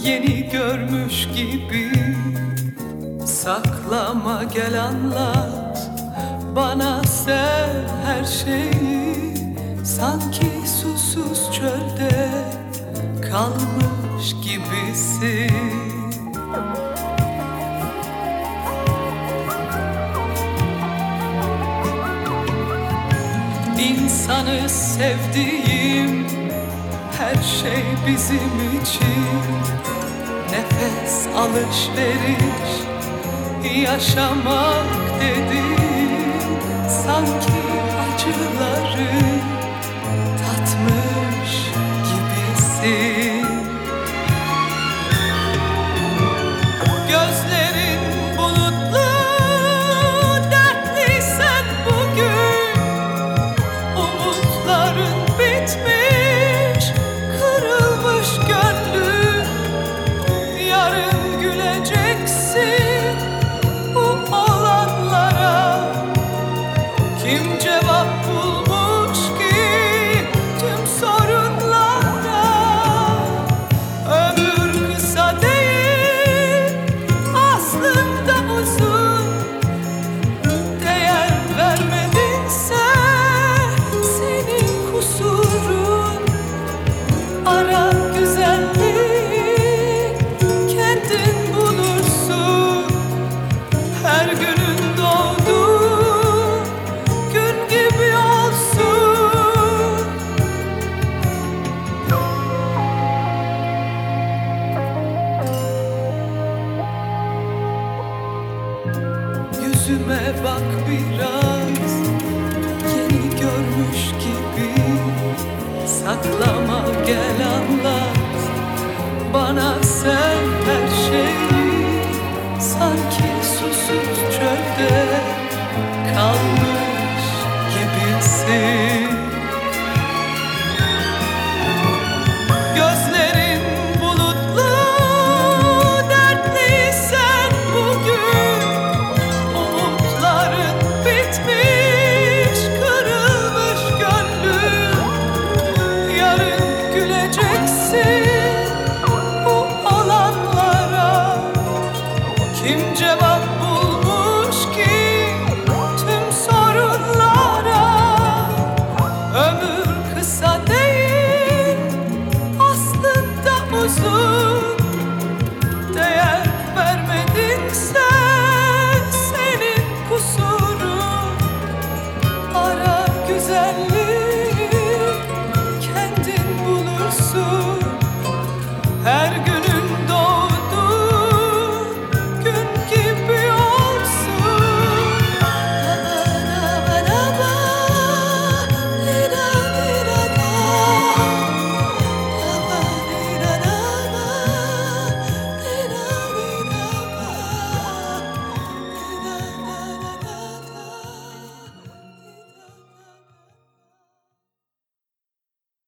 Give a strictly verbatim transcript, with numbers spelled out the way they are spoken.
yeni görmüş gibi. Saklama, gel anlat bana sen her şeyi. Sanki susuz çölde kalmış gibisin. İnsanı sevdiğim, her şey bizim için. Nefes, alışveriş, yaşamak dediğin. Sanki acıları tatmış gibisin. Gözlerin bulutlu, dertliysen bugün. Umutların bitmiş, kırılmış gönlüm. Yarın güleceksin bu olanlara. Kim cevap bulmuş ki tüm sorunlara? Ömür kısa değil, aslında uzun. Değer vermedinse senin kusurun. Ara güzelliği, kendin bulursun. Her günün doğduğu gün gibi olsun. Yüzüme bak biraz, yeni görmüş gibi. Saklama, gel